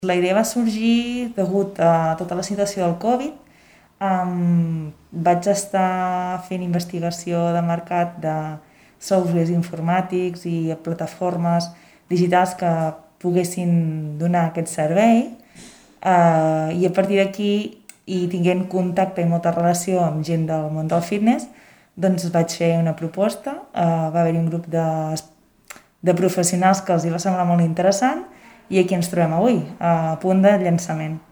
La idea va sorgir degut a tota la situació del Covid. Vaig estar fent investigació de mercat de softwares informàtics i plataformes digitals que poguessin donar aquest servei, i a partir d'aquí, i tinguent contacte i molta relació amb gent del món del fitness, doncs vaig fer una proposta. Va haver-hi un grup de professionals que els hi va semblar molt interessant i aquí ens trobem avui, a punt de llançament.